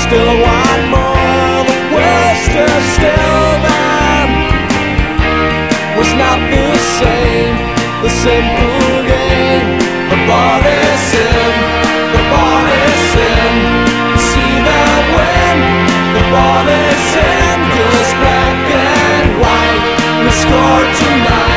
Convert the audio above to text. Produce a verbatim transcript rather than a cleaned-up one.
still want more. The world stood still then was not the same. The simple game, the ball is in, the ball is in. See the win, the ball is in. Goes black and white, we score tonight.